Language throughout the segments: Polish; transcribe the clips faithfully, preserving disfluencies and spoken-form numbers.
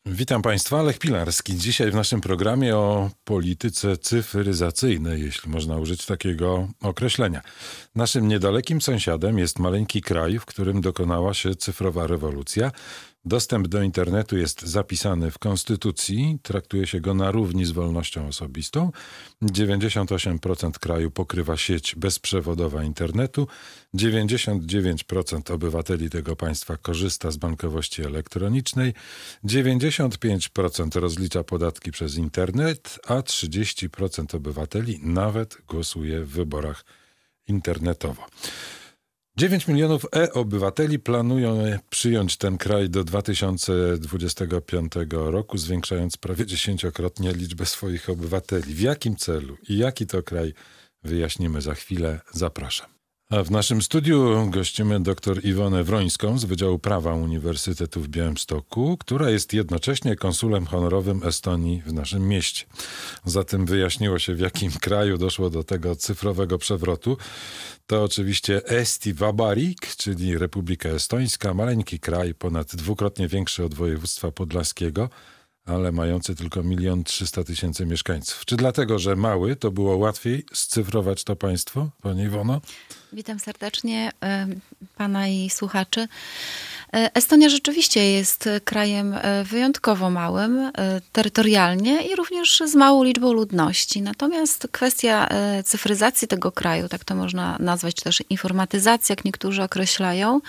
Witam Państwa, Lech Pilarski. Dzisiaj w naszym programie o polityce cyfryzacyjnej, jeśli można użyć takiego określenia. Naszym niedalekim sąsiadem jest maleńki kraj, w którym dokonała się cyfrowa rewolucja. Dostęp do internetu jest zapisany w konstytucji, traktuje się go na równi z wolnością osobistą. dziewięćdziesiąt osiem procent kraju pokrywa sieć bezprzewodowa internetu. dziewięćdziesiąt dziewięć procent obywateli tego państwa korzysta z bankowości elektronicznej. dziewięćdziesiąt pięć procent rozlicza podatki przez internet, a trzydzieści procent obywateli nawet głosuje w wyborach internetowo. dziewięć milionów e-obywateli planują przyjąć ten kraj do dwa tysiące dwudziestego piątego roku, zwiększając prawie dziesięciokrotnie liczbę swoich obywateli. W jakim celu i jaki to kraj, wyjaśnimy za chwilę. Zapraszam. A w naszym studiu gościmy dr Iwonę Wrońską z Wydziału Prawa Uniwersytetu w Białymstoku, która jest jednocześnie konsulem honorowym Estonii w naszym mieście. Zatem wyjaśniło się, w jakim kraju doszło do tego cyfrowego przewrotu. To oczywiście Eesti Vabariik, czyli Republika Estońska, maleńki kraj, ponad dwukrotnie większy od województwa podlaskiego, ale mający tylko milion trzysta tysięcy mieszkańców. Czy dlatego, że mały, to było łatwiej scyfrować to państwo, pani Iwono? Witam serdecznie pana i słuchaczy. Estonia rzeczywiście jest krajem wyjątkowo małym terytorialnie i również z małą liczbą ludności. Natomiast kwestia cyfryzacji tego kraju, tak to można nazwać, czy też informatyzacja, jak niektórzy określają,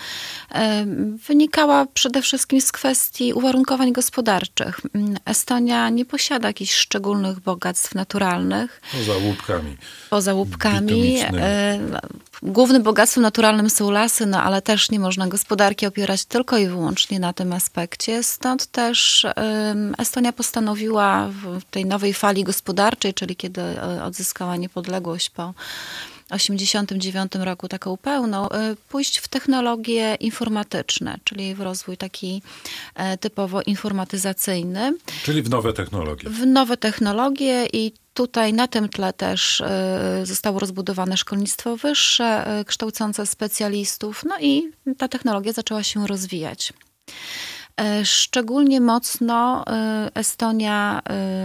wynikała przede wszystkim z kwestii uwarunkowań gospodarczych. Estonia nie posiada jakichś szczególnych bogactw naturalnych. Poza łupkami. Poza łupkami. Głównym bogactwem naturalnym są lasy, no ale też nie można gospodarki opierać tylko i wyłącznie na tym aspekcie. Stąd też Estonia postanowiła w tej nowej fali gospodarczej, czyli kiedy odzyskała niepodległość po osiemdziesiątym dziewiątym roku taką pełną, pójść w technologie informatyczne, czyli w rozwój taki typowo informatyzacyjny. Czyli w nowe technologie. W nowe technologie i tutaj na tym tle też zostało rozbudowane szkolnictwo wyższe, kształcące specjalistów, no i ta technologia zaczęła się rozwijać. Szczególnie mocno Estonia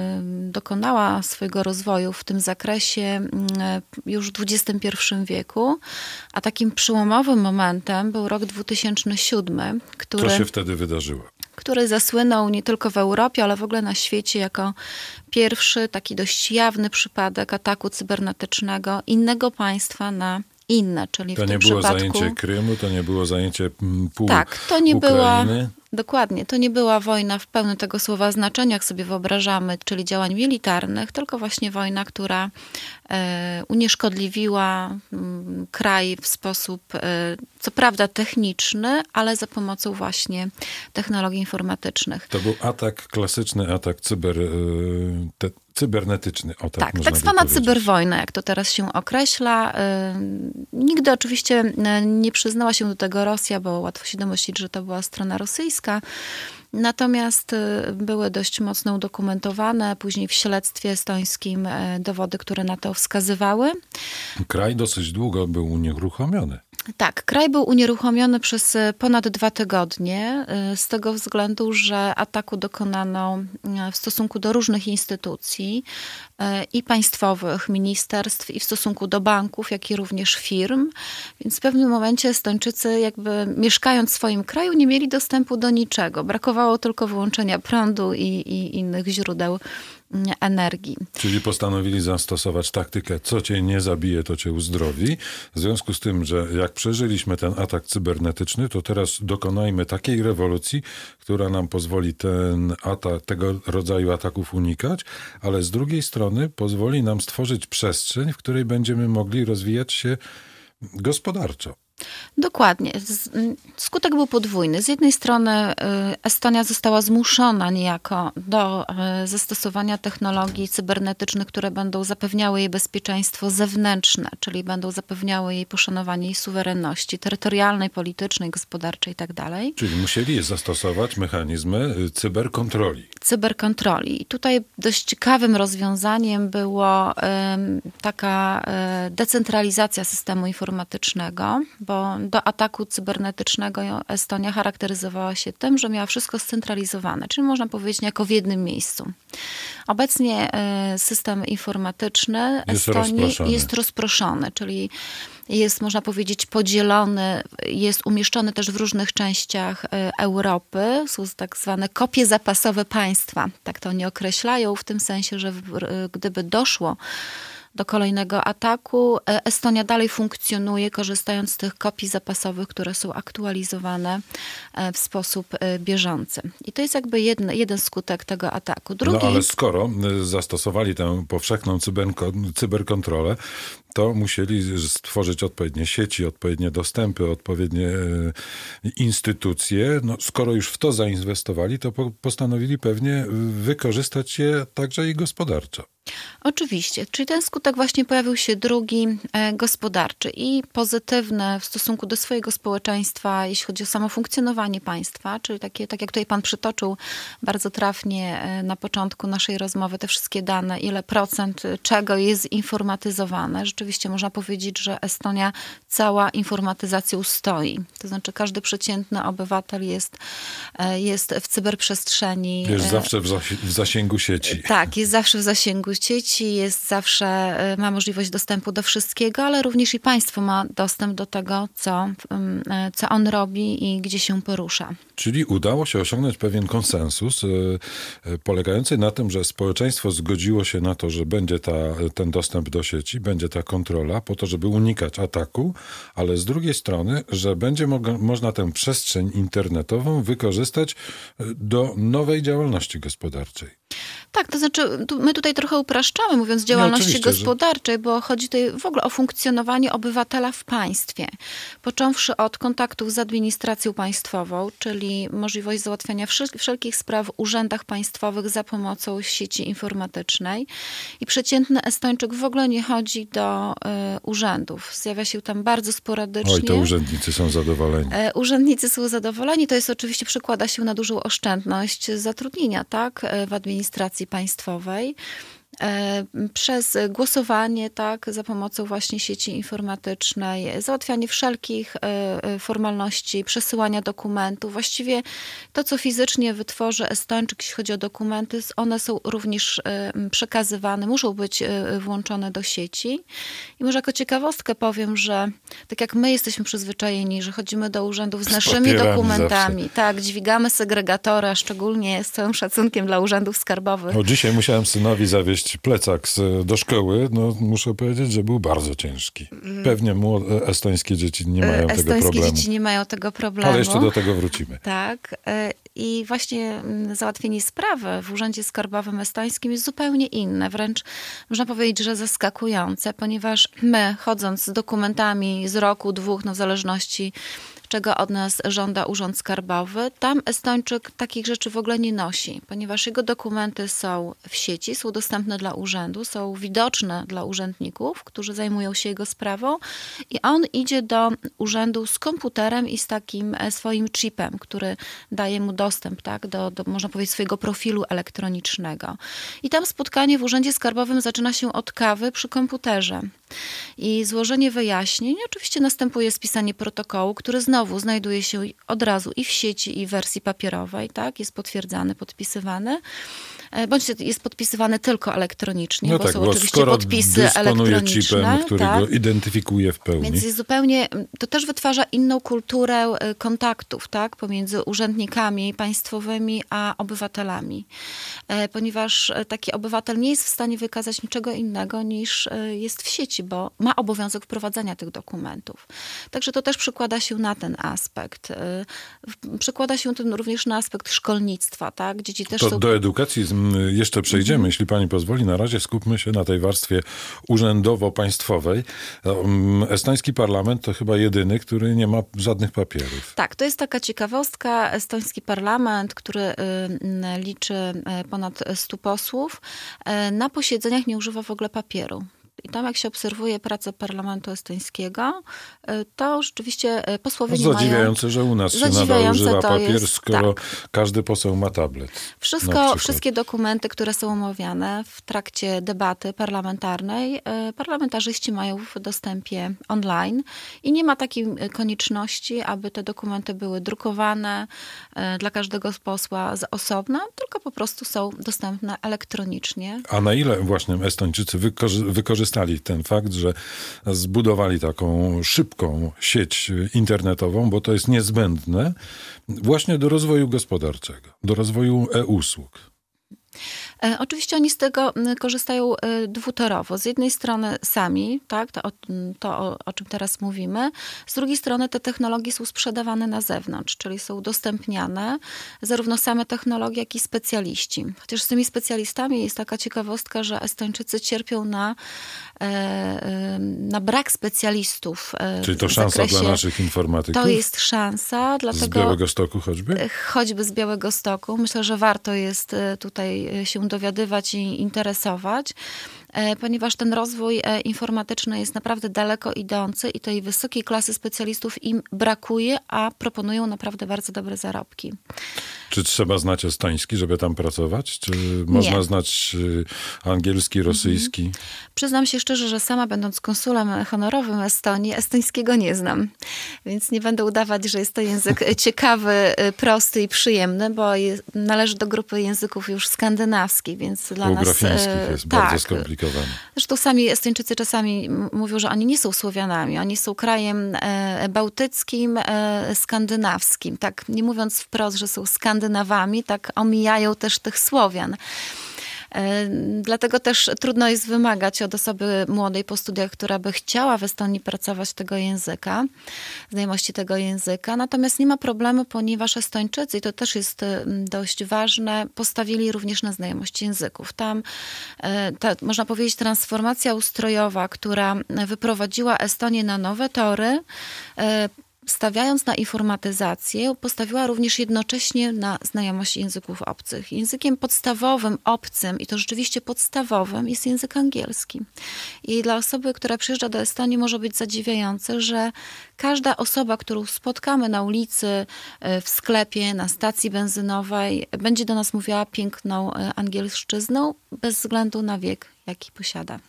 dokonała swojego rozwoju w tym zakresie już w dwudziestym pierwszym wieku, a takim przełomowym momentem był rok dwa tysiące siódmy, który... Co się wtedy wydarzyło? który zasłynął nie tylko w Europie, ale w ogóle na świecie jako pierwszy taki dość jawny przypadek ataku cybernetycznego innego państwa na inne, czyli to w tym nie było przypadku... zajęcie Krymu, to nie było zajęcie pół Tak, to nie Ukrainy. była... Dokładnie, to nie była wojna w pełnym tego słowa znaczenia, jak sobie wyobrażamy, czyli działań militarnych, tylko właśnie wojna, która e, unieszkodliwiła m, kraj w sposób, e, co prawda techniczny, ale za pomocą właśnie technologii informatycznych. To był atak, klasyczny atak cyber, te, cybernetyczny. O, tak tak, tak zwana cyberwojna, jak to teraz się określa. Nigdy oczywiście nie przyznała się do tego Rosja, bo łatwo się domyślić, że to była strona rosyjska. Natomiast były dość mocno udokumentowane później w śledztwie estońskim dowody, które na to wskazywały. Kraj dosyć długo był unieruchomiony. Tak, kraj był unieruchomiony przez ponad dwa tygodnie z tego względu, że ataku dokonano w stosunku do różnych instytucji i państwowych, ministerstw i w stosunku do banków, jak i również firm. Więc w pewnym momencie Estończycy jakby mieszkając w swoim kraju nie mieli dostępu do niczego. Brakowało tylko wyłączenia prądu i, i innych źródeł energii. Czyli postanowili zastosować taktykę, co cię nie zabije, to cię uzdrowi. W związku z tym, że jak przeżyliśmy ten atak cybernetyczny, to teraz dokonajmy takiej rewolucji, która nam pozwoli ten atak, tego rodzaju ataków unikać, ale z drugiej strony pozwoli nam stworzyć przestrzeń, w której będziemy mogli rozwijać się gospodarczo. Dokładnie. Skutek był podwójny. Z jednej strony Estonia została zmuszona niejako do zastosowania technologii cybernetycznych, które będą zapewniały jej bezpieczeństwo zewnętrzne, czyli będą zapewniały jej poszanowanie jej suwerenności terytorialnej, politycznej, gospodarczej itd. Czyli musieli zastosować mechanizmy cyberkontroli. cyberkontroli. I tutaj dość ciekawym rozwiązaniem było taka decentralizacja systemu informatycznego, bo do ataku cybernetycznego Estonia charakteryzowała się tym, że miała wszystko scentralizowane, czyli można powiedzieć niejako w jednym miejscu. Obecnie system informatyczny jest Estonii rozproszony. jest rozproszony, czyli jest, można powiedzieć, podzielony, jest umieszczony też w różnych częściach Europy. Są tak zwane kopie zapasowe państwa. Tak to oni określają, w tym sensie, że gdyby doszło do kolejnego ataku, Estonia dalej funkcjonuje, korzystając z tych kopii zapasowych, które są aktualizowane w sposób bieżący. I to jest jakby jeden, jeden skutek tego ataku. Drugi... No ale skoro zastosowali tę powszechną cyberko- cyberkontrolę, to musieli stworzyć odpowiednie sieci, odpowiednie dostępy, odpowiednie instytucje. No, skoro już w to zainwestowali, to po- postanowili pewnie wykorzystać je także i gospodarczo. Oczywiście, czyli ten skutek właśnie pojawił się drugi, e, gospodarczy i pozytywny w stosunku do swojego społeczeństwa, jeśli chodzi o samo funkcjonowanie państwa, czyli takie, tak jak tutaj pan przytoczył bardzo trafnie e, na początku naszej rozmowy, te wszystkie dane, ile procent czego jest zinformatyzowane. Rzeczywiście można powiedzieć, że Estonia cała informatyzacją stoi. To znaczy każdy przeciętny obywatel jest, e, jest w cyberprzestrzeni. Jest e, zawsze w, zasi- w zasięgu sieci. Tak, jest zawsze w zasięgu sieci, jest zawsze, ma możliwość dostępu do wszystkiego, ale również i państwo ma dostęp do tego, co, co on robi i gdzie się porusza. Czyli udało się osiągnąć pewien konsensus y, y, polegający na tym, że społeczeństwo zgodziło się na to, że będzie ta, ten dostęp do sieci, będzie ta kontrola po to, żeby unikać ataku, ale z drugiej strony, że będzie mo- można tę przestrzeń internetową wykorzystać do nowej działalności gospodarczej. Tak, to znaczy tu, my tutaj trochę upraszczamy, mówiąc działalności oczywiście, że- gospodarczej, bo chodzi tutaj w ogóle o funkcjonowanie obywatela w państwie. Począwszy od kontaktów z administracją państwową, czyli możliwość załatwiania wszel- wszelkich spraw w urzędach państwowych za pomocą sieci informatycznej. I przeciętny Estończyk w ogóle nie chodzi do y, urzędów. Zjawia się tam bardzo sporadycznie. Oj, to urzędnicy są zadowoleni. E, Urzędnicy są zadowoleni. To jest oczywiście, przekłada się na dużą oszczędność zatrudnienia, tak, e, w administracji państwowej. E, Przez głosowanie, tak, za pomocą właśnie sieci informatycznej, załatwianie wszelkich e, e, formalności, przesyłania dokumentów. Właściwie to, co fizycznie wytworzy Estończyk, jeśli chodzi o dokumenty, one są również e, przekazywane, muszą być e, włączone do sieci. I może jako ciekawostkę powiem, że tak jak my jesteśmy przyzwyczajeni, że chodzimy do urzędów z Z naszymi papierami dokumentami, zawsze. tak, dźwigamy segregatora, szczególnie z całym szacunkiem dla urzędów skarbowych. No, dzisiaj musiałem synowi zawieźć plecak z, do szkoły. No, muszę powiedzieć, że był bardzo ciężki. Pewnie młode, estońskie dzieci nie mają tego Estońskie problemu. dzieci nie mają tego problemu. Ale jeszcze do tego wrócimy. Tak. y, I właśnie mm, załatwienie sprawy w Urzędzie Skarbowym Estońskim jest zupełnie inne. Wręcz można powiedzieć, że zaskakujące, ponieważ my, chodząc z dokumentami z roku, dwóch, no w zależności czego od nas żąda Urząd Skarbowy, tam Estończyk takich rzeczy w ogóle nie nosi, ponieważ jego dokumenty są w sieci, są dostępne dla urzędu, są widoczne dla urzędników, którzy zajmują się jego sprawą i on idzie do urzędu z komputerem i z takim e, swoim chipem, który daje mu dostęp, tak, do, do, można powiedzieć, swojego profilu elektronicznego. I tam spotkanie w Urzędzie Skarbowym zaczyna się od kawy przy komputerze. I złożenie wyjaśnień, oczywiście następuje spisanie protokołu, który znowu znajduje się od razu i w sieci, i w wersji papierowej, tak? Jest potwierdzany, podpisywany. Bądź jest podpisywany tylko elektronicznie, No bo tak, są bo oczywiście skoro podpisy dysponuje elektroniczne. chipem, który tak? go identyfikuje w pełni. Więc jest zupełnie, to też wytwarza inną kulturę y, kontaktów, tak, pomiędzy urzędnikami państwowymi a obywatelami. E, Ponieważ e, taki obywatel nie jest w stanie wykazać niczego innego niż e, jest w sieci, bo ma obowiązek wprowadzania tych dokumentów. Także to też przekłada się na ten aspekt. E, w- Przekłada się to również na aspekt szkolnictwa, tak. Dzieci też To są... do edukacji z- m, jeszcze przejdziemy, Mhm. jeśli pani pozwoli. Na razie skupmy się na tej warstwie urzędowo-państwowej. Um, Estoński parlament to chyba jedyny, który nie ma żadnych papierów. Tak, to jest taka ciekawostka. Estoński parlament, który y, y, liczy y, ponad stu posłów, y, na posiedzeniach nie używa w ogóle papieru. I tam jak się obserwuje pracę parlamentu estońskiego, to rzeczywiście posłowie No, nie mają... zadziwiające, że u nas się nadal używa papier, jest, skoro tak. każdy poseł ma tablet. Wszystko, wszystkie dokumenty, które są omawiane w trakcie debaty parlamentarnej, parlamentarzyści mają w dostępie online i nie ma takiej konieczności, aby te dokumenty były drukowane dla każdego posła z osobna, tylko po prostu są dostępne elektronicznie. A na ile właśnie Estończycy wykorzy- wykorzystali ten fakt, że zbudowali taką szybką sieć internetową, bo to jest niezbędne właśnie do rozwoju gospodarczego, do rozwoju e-usług? Oczywiście oni z tego korzystają dwutorowo. Z jednej strony sami, tak, to, o, to o, o czym teraz mówimy. Z drugiej strony te technologie są sprzedawane na zewnątrz, czyli są udostępniane zarówno same technologie, jak i specjaliści. Chociaż z tymi specjalistami jest taka ciekawostka, że Estończycy cierpią na, na brak specjalistów. Czyli to szansa zakresie, dla naszych informatyków? To jest szansa. Dlatego, z Białegostoku choćby? Choćby z Białegostoku. Myślę, że warto jest tutaj się dowiadywać i interesować, ponieważ ten rozwój informatyczny jest naprawdę daleko idący i tej wysokiej klasy specjalistów im brakuje, a proponują naprawdę bardzo dobre zarobki. Czy trzeba znać estoński, żeby tam pracować? Czy można Nie. znać angielski, rosyjski? Mhm. Przyznam się szczerze, że sama będąc konsulem honorowym Estonii, estońskiego nie znam. Więc nie będę udawać, że jest to język ciekawy, prosty i przyjemny, bo jest, należy do grupy języków już skandynawskich, więc dla nas... Półgrafińskich jest tak, bardzo skomplikowane. Zresztą sami Estończycy czasami mówią, że oni nie są Słowianami. Oni są krajem bałtyckim, skandynawskim. Tak, nie mówiąc wprost, że są Skandynawami, tak omijają też tych Słowian. Dlatego też trudno jest wymagać od osoby młodej po studiach, która by chciała w Estonii pracować tego języka, znajomości tego języka. Natomiast nie ma problemu, ponieważ Estończycy, i to też jest dość ważne, postawili również na znajomość języków. Tam, ta, można powiedzieć, transformacja ustrojowa, która wyprowadziła Estonię na nowe tory, stawiając na informatyzację, postawiła również jednocześnie na znajomość języków obcych. Językiem podstawowym, obcym i to rzeczywiście podstawowym jest język angielski. I dla osoby, która przyjeżdża do Estonii, może być zadziwiające, że każda osoba, którą spotkamy na ulicy, w sklepie, na stacji benzynowej, będzie do nas mówiła piękną angielszczyzną, bez względu na wiek, jaki posiada.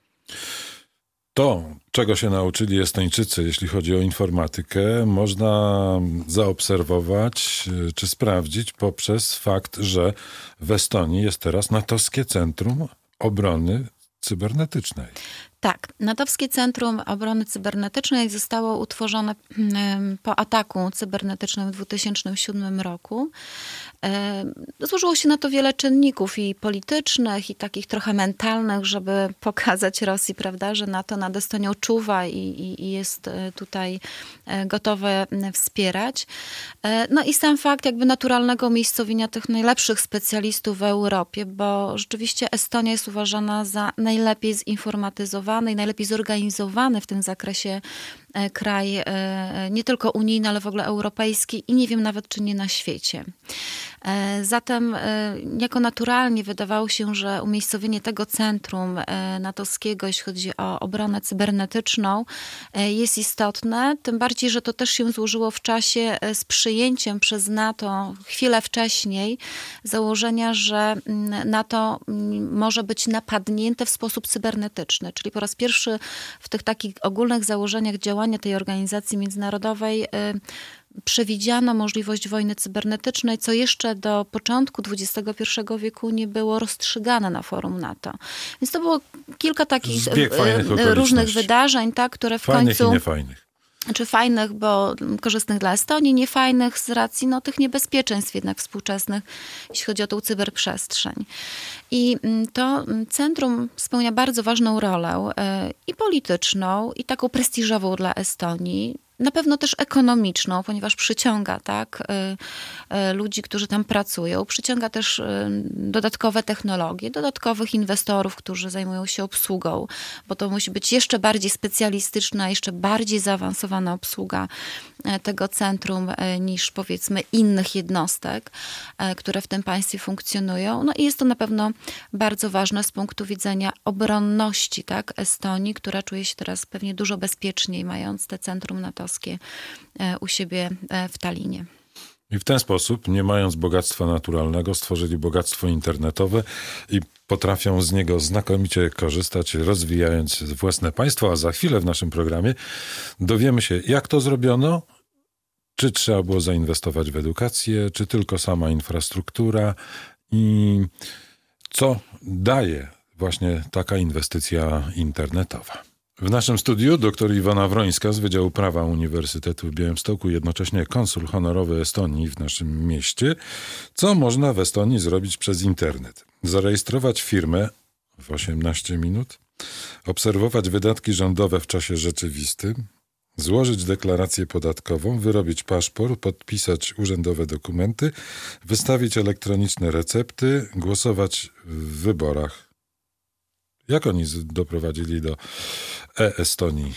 To, czego się nauczyli Estończycy, jeśli chodzi o informatykę, można zaobserwować czy sprawdzić poprzez fakt, że w Estonii jest teraz natowskie Centrum Obrony Cybernetycznej. Tak, Natowskie Centrum Obrony Cybernetycznej zostało utworzone po ataku cybernetycznym w dwa tysiące siódmym roku. Złożyło się na to wiele czynników i politycznych, i takich trochę mentalnych, żeby pokazać Rosji, prawda, że NATO nad Estonią czuwa i, i, i jest tutaj gotowe wspierać. No i sam fakt jakby naturalnego umiejscowienia tych najlepszych specjalistów w Europie, bo rzeczywiście Estonia jest uważana za najlepiej zinformatyzowany i najlepiej zorganizowany w tym zakresie kraj nie tylko unijny, ale w ogóle europejski i nie wiem nawet, czy nie na świecie. Zatem jako naturalnie wydawało się, że umiejscowienie tego centrum natowskiego, jeśli chodzi o obronę cybernetyczną, jest istotne, tym bardziej, że to też się złożyło w czasie z przyjęciem przez NATO chwilę wcześniej założenia, że NATO może być napadnięte w sposób cybernetyczny, czyli po raz pierwszy w tych takich ogólnych założeniach działania tej organizacji międzynarodowej przewidziano możliwość wojny cybernetycznej, co jeszcze do początku dwudziestego pierwszego wieku nie było rozstrzygane na forum NATO. Więc to było kilka takich różnych wydarzeń, tak, które w fajnych końcu... i niefajnych. Czy fajnych, bo korzystnych dla Estonii, niefajnych z racji no, tych niebezpieczeństw jednak współczesnych, jeśli chodzi o tą cyberprzestrzeń. I to centrum spełnia bardzo ważną rolę i polityczną, i taką prestiżową dla Estonii. Na pewno też ekonomiczną, ponieważ przyciąga tak, ludzi, którzy tam pracują. Przyciąga też dodatkowe technologie, dodatkowych inwestorów, którzy zajmują się obsługą, bo to musi być jeszcze bardziej specjalistyczna, jeszcze bardziej zaawansowana obsługa tego centrum niż powiedzmy innych jednostek, które w tym państwie funkcjonują. No i jest to na pewno bardzo ważne z punktu widzenia obronności, tak, Estonii, która czuje się teraz pewnie dużo bezpieczniej, mając te centrum natowskie u siebie w Tallinie. I w ten sposób, nie mając bogactwa naturalnego, stworzyli bogactwo internetowe i potrafią z niego znakomicie korzystać, rozwijając własne państwo. A za chwilę w naszym programie dowiemy się, jak to zrobiono, czy trzeba było zainwestować w edukację, czy tylko sama infrastruktura i co daje właśnie taka inwestycja internetowa. W naszym studiu dr Iwona Wrońska z Wydziału Prawa Uniwersytetu w Białymstoku, jednocześnie konsul honorowy Estonii w naszym mieście. Co można w Estonii zrobić przez internet? Zarejestrować firmę w osiemnaście minut, obserwować wydatki rządowe w czasie rzeczywistym, złożyć deklarację podatkową, wyrobić paszport, podpisać urzędowe dokumenty, wystawić elektroniczne recepty, głosować w wyborach. Jak oni doprowadzili do e-Estonii?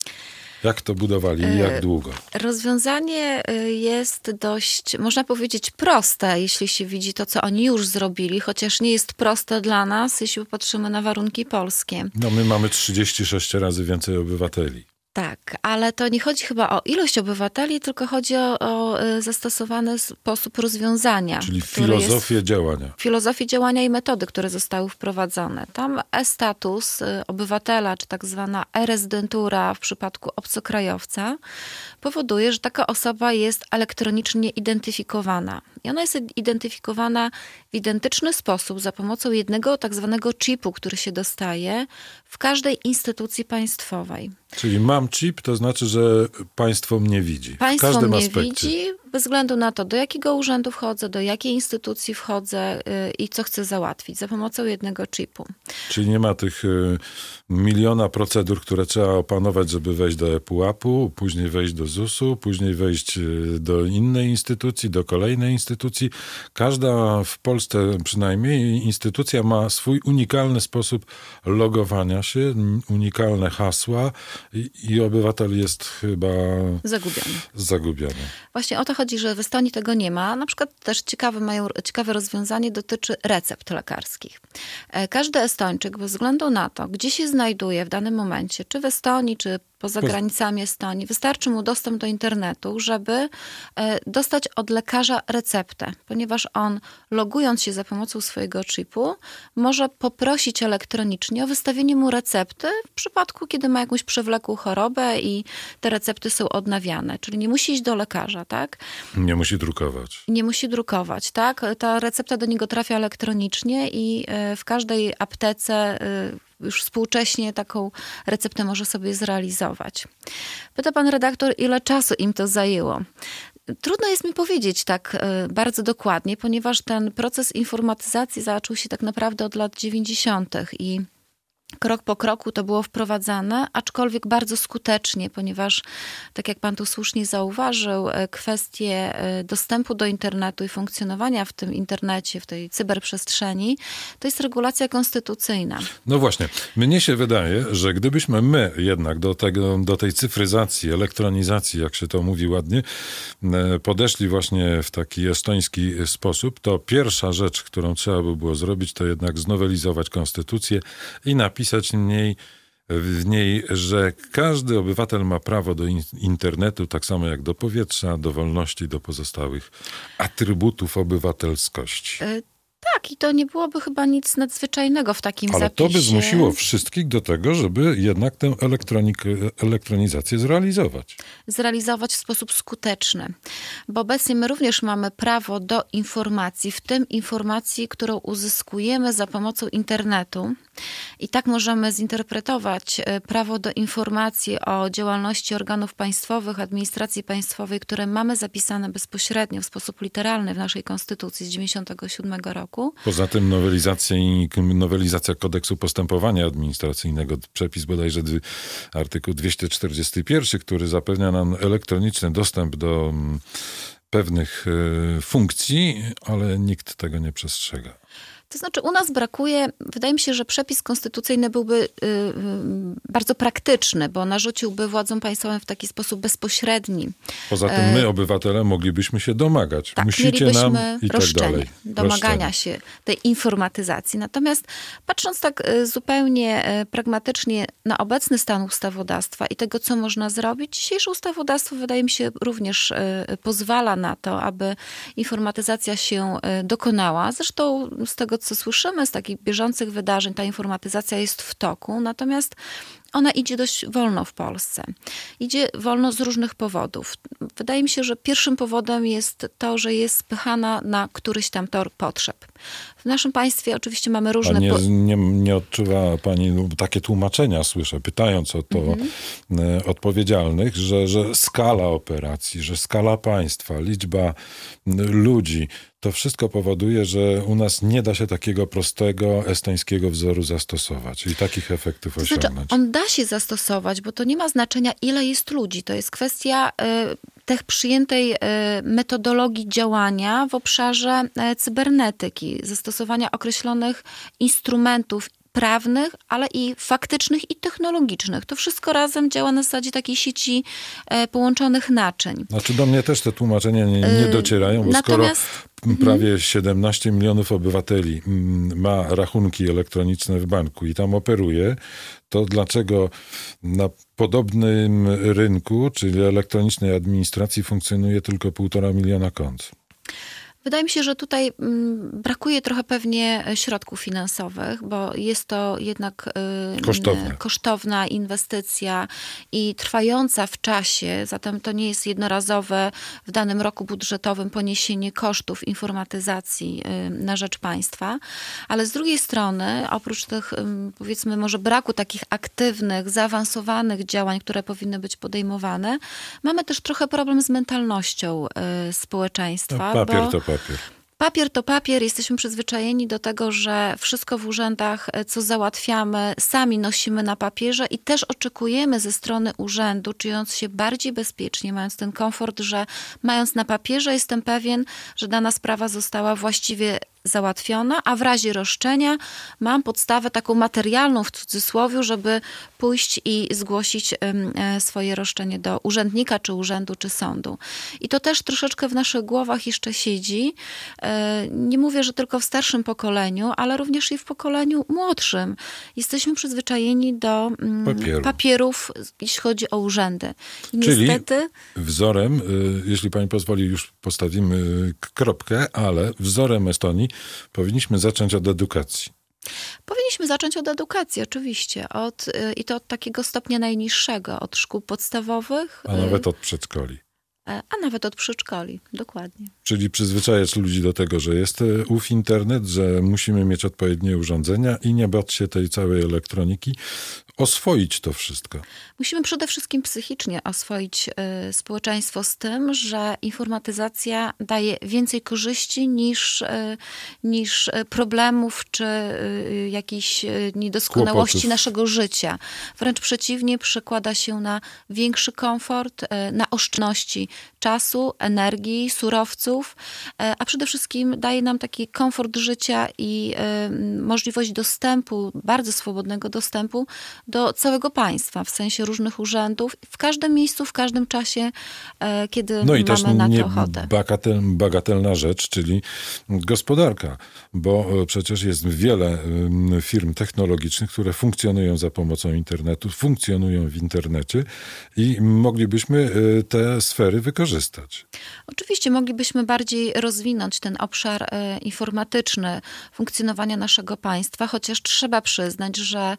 Jak to budowali i jak długo? Rozwiązanie jest dość, można powiedzieć, proste, jeśli się widzi to, co oni już zrobili, chociaż nie jest proste dla nas, jeśli popatrzymy na warunki polskie. No my mamy trzydzieści sześć razy więcej obywateli. Tak, ale to nie chodzi chyba o ilość obywateli, tylko chodzi o, o zastosowany sposób rozwiązania. Czyli filozofię działania. Filozofię działania i metody, które zostały wprowadzone. Tam e-status obywatela, czy tak zwana e-rezydentura w przypadku obcokrajowca powoduje, że taka osoba jest elektronicznie identyfikowana. I ona jest identyfikowana w identyczny sposób za pomocą jednego tak zwanego chipu, który się dostaje w każdej instytucji państwowej. Czyli mam chip, to znaczy, że państwo mnie widzi. Państwo w każdym mnie aspekcie. widzi bez względu na to, do jakiego urzędu wchodzę, do jakiej instytucji wchodzę yy, i co chcę załatwić za pomocą jednego chipu. Czyli nie ma tych y, miliona procedur, które trzeba opanować, żeby wejść do ePUAP-u, później wejść do zusu, później wejść y, do innej instytucji, do kolejnej instytucji. Każda w Polsce przynajmniej instytucja ma swój unikalny sposób logowania się, unikalne hasła i, i obywatel jest chyba zagubiony. zagubiony. Właśnie o to chodzi, że w Estonii tego nie ma. Na przykład też ciekawe, mają, ciekawe rozwiązanie dotyczy recept lekarskich. Każdy Estończyk bez względu na to, gdzie się znajduje w danym momencie, czy w Estonii, czy poza granicami Estonii, wystarczy mu dostęp do internetu, żeby dostać od lekarza receptę, ponieważ on, logując się za pomocą swojego chipu, może poprosić elektronicznie o wystawienie mu recepty w przypadku, kiedy ma jakąś przewlekłą chorobę i te recepty są odnawiane. Czyli nie musi iść do lekarza, tak? Nie musi drukować. Nie musi drukować, tak? Ta recepta do niego trafia elektronicznie i w każdej aptece już współcześnie taką receptę może sobie zrealizować. Pyta pan redaktor, ile czasu im to zajęło? Trudno jest mi powiedzieć tak bardzo dokładnie, ponieważ ten proces informatyzacji zaczął się tak naprawdę od lat dziewięćdziesiątych i krok po kroku to było wprowadzane, aczkolwiek bardzo skutecznie, ponieważ, tak jak pan tu słusznie zauważył, kwestie dostępu do internetu i funkcjonowania w tym internecie, w tej cyberprzestrzeni, to jest regulacja konstytucyjna. No właśnie, mnie się wydaje, że gdybyśmy my jednak do tego, do tej cyfryzacji, elektronizacji, jak się to mówi ładnie, podeszli właśnie w taki estoński sposób, to pierwsza rzecz, którą trzeba by było zrobić, to jednak znowelizować konstytucję i napisać Pisać w niej, w niej, że każdy obywatel ma prawo do internetu, tak samo jak do powietrza, do wolności, do pozostałych atrybutów obywatelskości. Tak, i to nie byłoby chyba nic nadzwyczajnego w takim Ale zapisie. to by zmusiło wszystkich do tego, żeby jednak tę elektronizację zrealizować. Zrealizować w sposób skuteczny. Bo obecnie my również mamy prawo do informacji, w tym informacji, którą uzyskujemy za pomocą internetu. I tak możemy zinterpretować prawo do informacji o działalności organów państwowych, administracji państwowej, które mamy zapisane bezpośrednio w sposób literalny w naszej konstytucji z dziewięćdziesiątego siódmego roku. Poza tym nowelizacja i nowelizacja kodeksu postępowania administracyjnego, przepis bodajże artykuł dwieście czterdziesty jeden, który zapewnia nam elektroniczny dostęp do pewnych y, funkcji, ale nikt tego nie przestrzega. To znaczy u nas brakuje, wydaje mi się, że przepis konstytucyjny byłby y, y, bardzo praktyczny, bo narzuciłby władzom państwowym w taki sposób bezpośredni. Poza tym my, obywatele, moglibyśmy się domagać. Tak, Musicie mielibyśmy nam i tak roszczenie, dalej. domagania Roszczenie. się tej informatyzacji. Natomiast patrząc tak y, zupełnie y, pragmatycznie na obecny stan ustawodawstwa i tego, co można zrobić, dzisiejsze ustawodawstwo wydaje mi się również y, pozwala na to, aby informatyzacja się y, dokonała. Zresztą z tego, co słyszymy, z takich bieżących wydarzeń, ta informatyzacja jest w toku, natomiast ona idzie dość wolno w Polsce. Idzie wolno z różnych powodów. Wydaje mi się, że pierwszym powodem jest to, że jest spychana na któryś tam tor potrzeb. W naszym państwie oczywiście mamy różne... A nie, po... nie, nie odczuwa pani, no, takie tłumaczenia słyszę, pytając o to mm-hmm. odpowiedzialnych, że, że skala operacji, że skala państwa, liczba ludzi, to wszystko powoduje, że u nas nie da się takiego prostego estońskiego wzoru zastosować i takich efektów to osiągnąć. Znaczy, on da się zastosować, bo to nie ma znaczenia, ile jest ludzi. To jest kwestia y, tych przyjętej y, metodologii działania w obszarze y, cybernetyki, zastosowania określonych instrumentów prawnych, ale i faktycznych i technologicznych. To wszystko razem działa na zasadzie takiej sieci e, połączonych naczyń. Znaczy do mnie też te tłumaczenia nie, nie docierają, bo Natomiast... skoro prawie siedemnaście milionów obywateli ma rachunki elektroniczne w banku i tam operuje, to dlaczego na podobnym rynku, czyli elektronicznej administracji, funkcjonuje tylko półtora miliona kont? Wydaje mi się, że tutaj brakuje trochę pewnie środków finansowych, bo jest to jednak kosztowne. kosztowna inwestycja i trwająca w czasie, zatem to nie jest jednorazowe w danym roku budżetowym poniesienie kosztów informatyzacji na rzecz państwa, ale z drugiej strony, oprócz tych, powiedzmy, może braku takich aktywnych, zaawansowanych działań, które powinny być podejmowane, mamy też trochę problem z mentalnością społeczeństwa. No, papier bo to papier. Papier to papier. Jesteśmy przyzwyczajeni do tego, że wszystko w urzędach, co załatwiamy, sami nosimy na papierze i też oczekujemy ze strony urzędu, czując się bardziej bezpiecznie, mając ten komfort, że mając na papierze jestem pewien, że dana sprawa została właściwie załatwiona, a w razie roszczenia mam podstawę taką materialną w cudzysłowie, żeby pójść i zgłosić swoje roszczenie do urzędnika, czy urzędu, czy sądu. I to też troszeczkę w naszych głowach jeszcze siedzi. Nie mówię, że tylko w starszym pokoleniu, ale również i w pokoleniu młodszym. Jesteśmy przyzwyczajeni do Papieru. papierów, jeśli chodzi o urzędy. I Czyli niestety... wzorem, jeśli pani pozwoli, już postawimy kropkę, ale wzorem Estonii powinniśmy zacząć od edukacji. Powinniśmy zacząć od edukacji, oczywiście. Od, i to od takiego stopnia najniższego, od szkół podstawowych. A nawet od przedszkoli. A nawet od przedszkoli, dokładnie. Czyli przyzwyczajać ludzi do tego, że jest ów internet, że musimy mieć odpowiednie urządzenia i nie bać się tej całej elektroniki, oswoić to wszystko. Musimy przede wszystkim psychicznie oswoić y, społeczeństwo z tym, że informatyzacja daje więcej korzyści niż, y, niż problemów czy y, jakichś niedoskonałości Kłopotów. naszego życia. Wręcz przeciwnie, przekłada się na większy komfort, y, na oszczędności czasu, energii, surowców, y, a przede wszystkim daje nam taki komfort życia i y, możliwość dostępu, bardzo swobodnego dostępu do całego państwa, w sensie różnych urzędów, w każdym miejscu, w każdym czasie, kiedy no i mamy też na nie to ochotę. Bagatel, bagatelna rzecz, czyli gospodarka, bo przecież jest wiele firm technologicznych, które funkcjonują za pomocą internetu, funkcjonują w internecie i moglibyśmy te sfery wykorzystać. Oczywiście moglibyśmy bardziej rozwinąć ten obszar informatyczny funkcjonowania naszego państwa, chociaż trzeba przyznać, że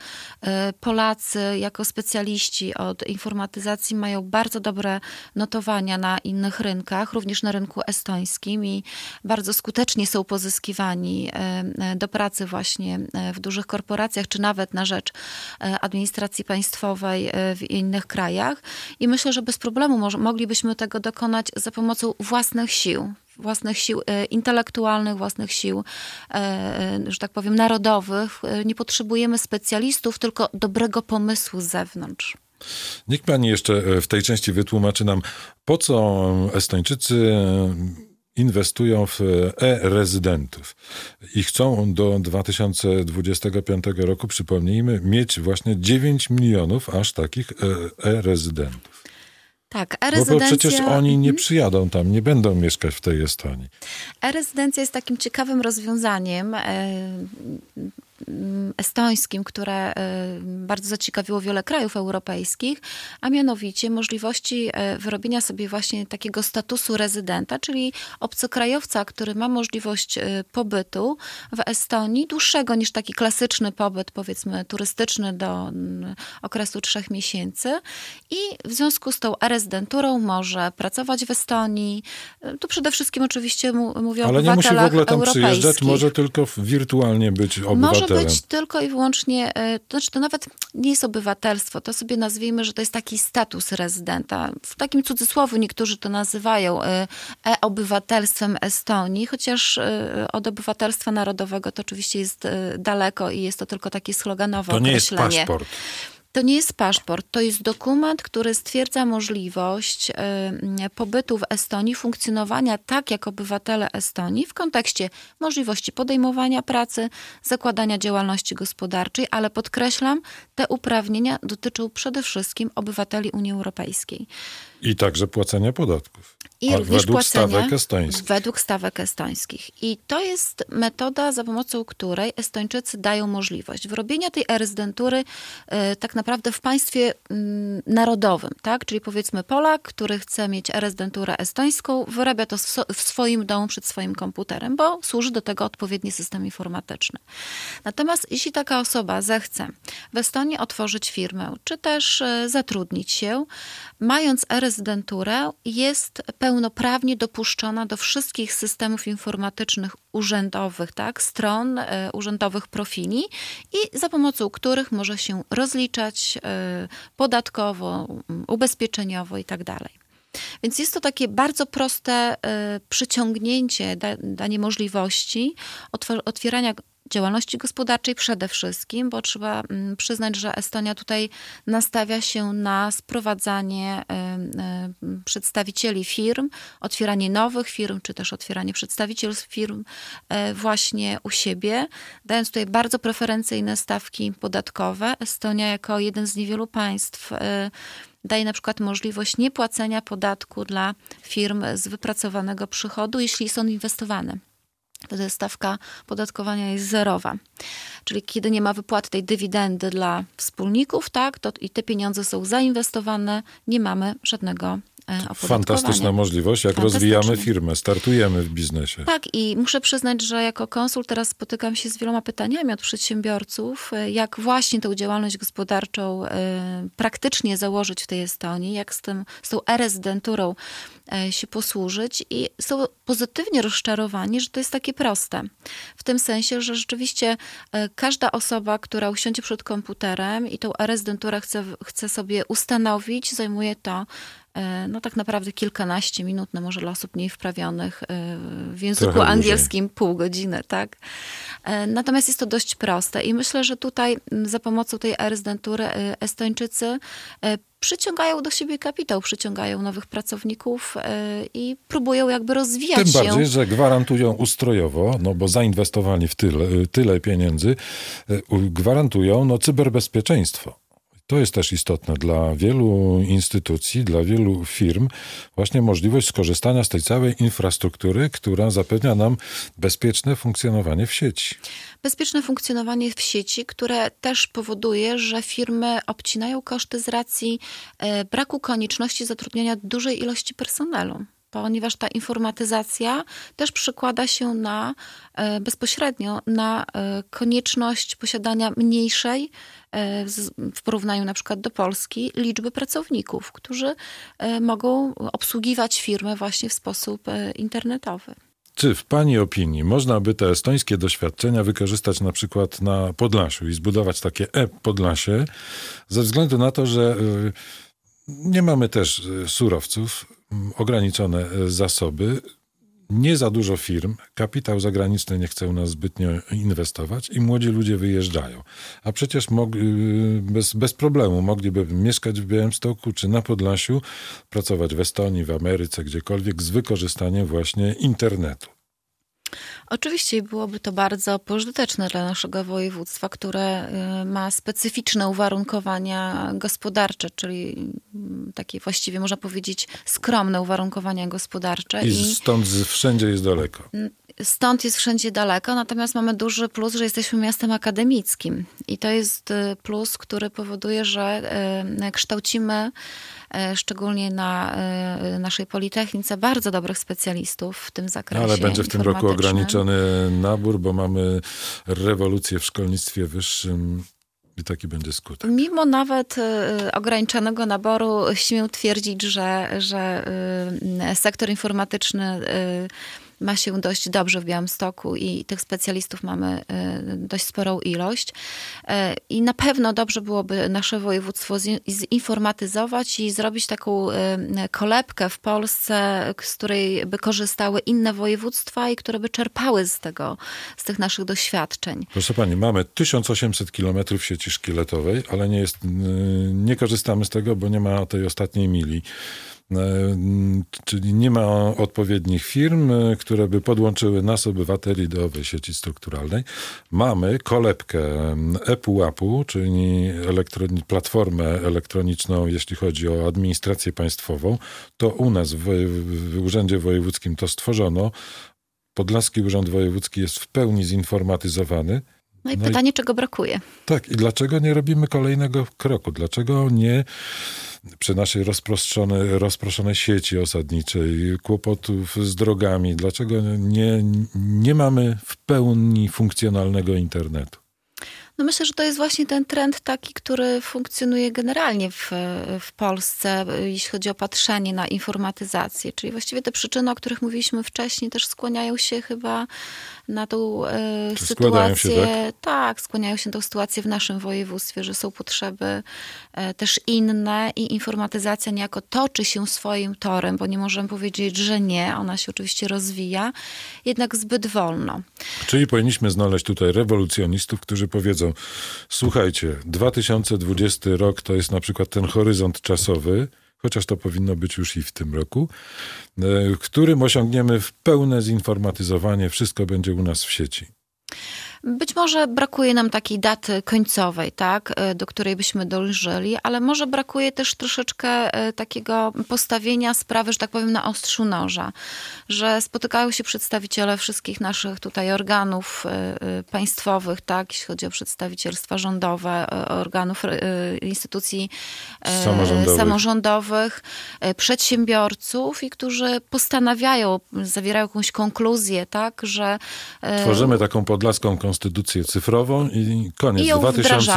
Polacy jako specjaliści od informatyzacji mają bardzo dobre notowania na innych rynkach, również na rynku estońskim i bardzo skutecznie są pozyskiwani do pracy właśnie w dużych korporacjach, czy nawet na rzecz administracji państwowej w innych krajach. I myślę, że bez problemu może, moglibyśmy tego dokonać za pomocą własnych sił. własnych sił intelektualnych, własnych sił, że tak powiem, narodowych. Nie potrzebujemy specjalistów, tylko dobrego pomysłu z zewnątrz. Niech pani jeszcze w tej części wytłumaczy nam, po co Estończycy inwestują w e-rezydentów i chcą do dwa tysiące dwudziestego piątego roku, przypomnijmy, mieć właśnie dziewięć milionów aż takich e-rezydentów. Tak, e-rezydencja... e-rezydencja... No bo przecież oni nie przyjadą tam, nie będą mieszkać w tej Estonii. E-rezydencja jest takim ciekawym rozwiązaniem estońskim, które bardzo zaciekawiło wiele krajów europejskich, a mianowicie możliwości wyrobienia sobie właśnie takiego statusu rezydenta, czyli obcokrajowca, który ma możliwość pobytu w Estonii, dłuższego niż taki klasyczny pobyt, powiedzmy turystyczny do okresu trzech miesięcy i w związku z tą e-rezydenturą może pracować w Estonii. Tu przede wszystkim oczywiście mówię o Ale nie musi w ogóle tam przyjeżdżać, może tylko wirtualnie być obywatelem. Może być tylko i wyłącznie, to znaczy to nawet nie jest obywatelstwo, to sobie nazwijmy, że to jest taki status rezydenta. W takim cudzysłowie niektórzy to nazywają e-obywatelstwem Estonii, chociaż od obywatelstwa narodowego to oczywiście jest daleko i jest to tylko takie sloganowe to określenie. To nie jest paszport. To nie jest paszport, to jest dokument, który stwierdza możliwość y, pobytu w Estonii, funkcjonowania tak jak obywatele Estonii w kontekście możliwości podejmowania pracy, zakładania działalności gospodarczej, ale podkreślam, te uprawnienia dotyczą przede wszystkim obywateli Unii Europejskiej. I także płacenia podatków. I A również według płacenie stawek estońskich. Według stawek estońskich. I to jest metoda, za pomocą której Estończycy dają możliwość wyrobienia tej e-rezydentury y, tak naprawdę w państwie y, narodowym, tak? Czyli powiedzmy Polak, który chce mieć e-rezydenturę estońską, wyrabia to w, so, w swoim domu przed swoim komputerem, bo służy do tego odpowiedni system informatyczny. Natomiast jeśli taka osoba zechce w Estonii otworzyć firmę, czy też y, zatrudnić się, mając e-rezydenturę, jest pełnoprawnie dopuszczona do wszystkich systemów informatycznych urzędowych, tak, stron y, urzędowych profili i za pomocą których może się rozliczać y, podatkowo, ubezpieczeniowo i tak dalej. Więc jest to takie bardzo proste y, przyciągnięcie, da, danie możliwości otw- otwierania działalności gospodarczej przede wszystkim, bo trzeba przyznać, że Estonia tutaj nastawia się na sprowadzanie y, y, przedstawicieli firm, otwieranie nowych firm, czy też otwieranie przedstawicielstw firm y, właśnie u siebie, dając tutaj bardzo preferencyjne stawki podatkowe. Estonia jako jeden z niewielu państw y, daje na przykład możliwość niepłacenia podatku dla firm z wypracowanego przychodu, jeśli są inwestowane. Wtedy stawka podatkowania jest zerowa. Czyli kiedy nie ma wypłaty tej dywidendy dla wspólników, tak, to i te pieniądze są zainwestowane, nie mamy żadnego opodatkowania. Fantastyczna możliwość, jak rozwijamy firmę, startujemy w biznesie. Tak, i muszę przyznać, że jako konsul teraz spotykam się z wieloma pytaniami od przedsiębiorców, jak właśnie tę działalność gospodarczą y, praktycznie założyć w tej Estonii, jak z, tym, z tą e-rezydenturą y, się posłużyć i są pozytywnie rozczarowani, że to jest takie proste. W tym sensie, że rzeczywiście y, każda osoba, która usiądzie przed komputerem i tą e-rezydenturę chce, chce sobie ustanowić, zajmuje to no tak naprawdę kilkanaście minut, no może dla osób mniej wprawionych w języku Trochę angielskim dłużej. Pół godziny, tak? Natomiast jest to dość proste i myślę, że tutaj za pomocą tej e-rezydentury Estończycy przyciągają do siebie kapitał, przyciągają nowych pracowników i próbują jakby rozwijać Tym się. Tym bardziej, że gwarantują ustrojowo, no bo zainwestowali w tyle, tyle pieniędzy, gwarantują no cyberbezpieczeństwo. To jest też istotne dla wielu instytucji, dla wielu firm, właśnie możliwość skorzystania z tej całej infrastruktury, która zapewnia nam bezpieczne funkcjonowanie w sieci. Bezpieczne funkcjonowanie w sieci, które też powoduje, że firmy obcinają koszty z racji braku konieczności zatrudniania dużej ilości personelu. Ponieważ ta informatyzacja też przekłada się na, bezpośrednio na konieczność posiadania mniejszej, w porównaniu na przykład do Polski, liczby pracowników, którzy mogą obsługiwać firmę właśnie w sposób internetowy. Czy w pani opinii można by te estońskie doświadczenia wykorzystać na przykład na Podlasiu i zbudować takie e-Podlasie, ze względu na to, że nie mamy też surowców, ograniczone zasoby. nie za dużo firm, kapitał zagraniczny nie chce u nas zbytnio inwestować i młodzi ludzie wyjeżdżają. A przecież mog, bez, bez problemu mogliby mieszkać w Białymstoku czy na Podlasiu, pracować w Estonii, w Ameryce, gdziekolwiek z wykorzystaniem właśnie internetu. Oczywiście byłoby to bardzo pożyteczne dla naszego województwa, które ma specyficzne uwarunkowania gospodarcze, czyli takie właściwie można powiedzieć skromne uwarunkowania gospodarcze. I, I stąd wszędzie jest daleko. Stąd jest wszędzie daleko, natomiast mamy duży plus, że jesteśmy miastem akademickim. I to jest plus, który powoduje, że kształcimy szczególnie na naszej Politechnice bardzo dobrych specjalistów w tym zakresie. Ale będzie w tym roku ograniczony nabór, bo mamy rewolucję w szkolnictwie wyższym i taki będzie skutek. Mimo nawet ograniczonego naboru śmiem twierdzić, że, że sektor informatyczny ma się dość dobrze w Białymstoku i tych specjalistów mamy dość sporą ilość. I na pewno dobrze byłoby nasze województwo zinformatyzować i zrobić taką kolebkę w Polsce, z której by korzystały inne województwa i które by czerpały z tego, z tych naszych doświadczeń. Proszę pani, mamy tysiąc osiemset kilometrów sieci szkieletowej, ale nie jest, nie korzystamy z tego, bo nie ma tej ostatniej mili. Czyli nie ma odpowiednich firm, które by podłączyły nas, obywateli, do owej sieci strukturalnej. Mamy kolebkę ePUAP-u, czyli elektroni- platformę elektroniczną, jeśli chodzi o administrację państwową. To u nas w, w Urzędzie Wojewódzkim to stworzono. Podlaski Urząd Wojewódzki jest w pełni zinformatyzowany. No i no pytanie, i, czego brakuje? Tak, i dlaczego nie robimy kolejnego kroku? Dlaczego nie przy naszej rozproszonej, rozproszonej sieci osadniczej, kłopotów z drogami, dlaczego nie, nie mamy w pełni funkcjonalnego internetu? No myślę, że to jest właśnie ten trend taki, który funkcjonuje generalnie w, w Polsce, jeśli chodzi o patrzenie na informatyzację. Czyli właściwie te przyczyny, o których mówiliśmy wcześniej, też skłaniają się chyba na tą e, sytuację. Się, tak? tak, skłaniają się na tą sytuację w naszym województwie, że są potrzeby e, też inne i informatyzacja niejako toczy się swoim torem, bo nie możemy powiedzieć, że nie. Ona się oczywiście rozwija, jednak zbyt wolno. Czyli powinniśmy znaleźć tutaj rewolucjonistów, którzy powiedzą: słuchajcie, dwa tysiące dwudziesty rok to jest na przykład ten horyzont czasowy, chociaż to powinno być już i w tym roku, w którym osiągniemy w pełne zinformatyzowanie, wszystko będzie u nas w sieci. Być może brakuje nam takiej daty końcowej, tak, do której byśmy dążyli, ale może brakuje też troszeczkę takiego postawienia sprawy, że tak powiem, na ostrzu noża, że spotykają się przedstawiciele wszystkich naszych tutaj organów państwowych, tak, jeśli chodzi o przedstawicielstwa rządowe, organów, instytucji samorządowych, samorządowych przedsiębiorców i którzy postanawiają, zawierają jakąś konkluzję, tak, że tworzymy taką podlaską konstytucję cyfrową i koniec. I ją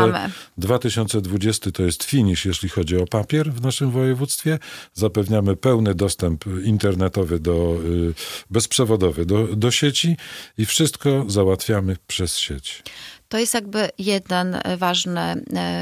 dwa tysiące dwudziesty to jest finisz, jeśli chodzi o papier w naszym województwie. Zapewniamy pełny dostęp internetowy, do, bezprzewodowy do, do sieci i wszystko załatwiamy przez sieć. To jest jakby jeden ważny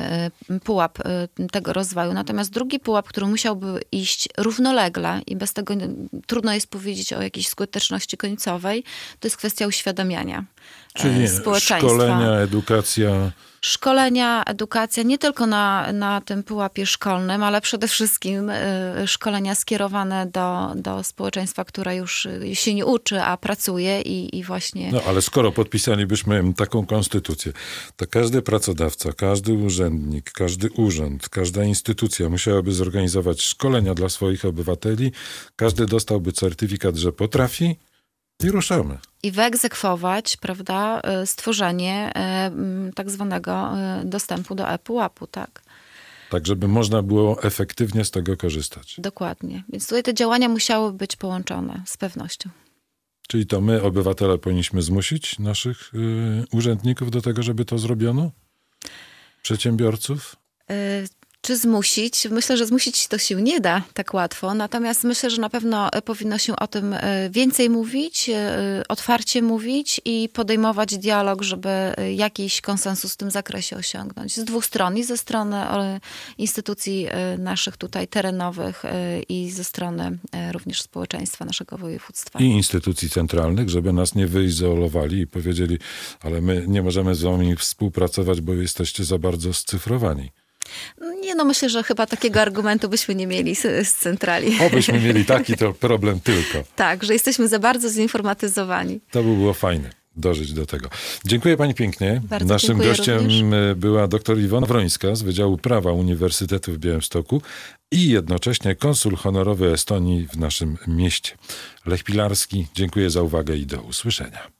pułap tego rozwoju. Natomiast drugi pułap, który musiałby iść równolegle i bez tego trudno jest powiedzieć o jakiejś skuteczności końcowej, to jest kwestia uświadamiania Czyli społeczeństwa. Szkolenia, edukacja. Szkolenia, edukacja nie tylko na, na tym pułapie szkolnym, ale przede wszystkim szkolenia skierowane do, do społeczeństwa, które już się nie uczy, a pracuje i, i właśnie... No ale skoro podpisalibyśmy taką konstytucję, to każdy pracodawca, każdy urzędnik, każdy urząd, każda instytucja musiałaby zorganizować szkolenia dla swoich obywateli, każdy dostałby certyfikat, że potrafi i ruszamy. I wyegzekwować, prawda, stworzenie tak zwanego dostępu do ePUAP-u, tak. Tak, żeby można było efektywnie z tego korzystać. Dokładnie. Więc tutaj te działania musiały być połączone z pewnością. Czyli to my, obywatele, powinniśmy zmusić naszych y, urzędników do tego, żeby to zrobiono? Przedsiębiorców? Y- Czy zmusić? Myślę, że zmusić to się nie da tak łatwo, natomiast myślę, że na pewno powinno się o tym więcej mówić, otwarcie mówić i podejmować dialog, żeby jakiś konsensus w tym zakresie osiągnąć. Z dwóch stron, i ze strony instytucji naszych tutaj terenowych i ze strony również społeczeństwa naszego województwa. I instytucji centralnych, żeby nas nie wyizolowali i powiedzieli, ale my nie możemy z wami współpracować, bo jesteście za bardzo scyfrowani. Nie, no myślę, że chyba takiego argumentu byśmy nie mieli z, z centrali. Obyśmy mieli taki to problem tylko. Tak, że jesteśmy za bardzo zinformatyzowani. To by było fajne, dożyć do tego. Dziękuję pani pięknie. Bardzo Naszym dziękuję gościem również. była dr Iwona Wrońska z Wydziału Prawa Uniwersytetu w Białymstoku i jednocześnie konsul honorowy Estonii w naszym mieście. Lech Pilarski, dziękuję za uwagę i do usłyszenia.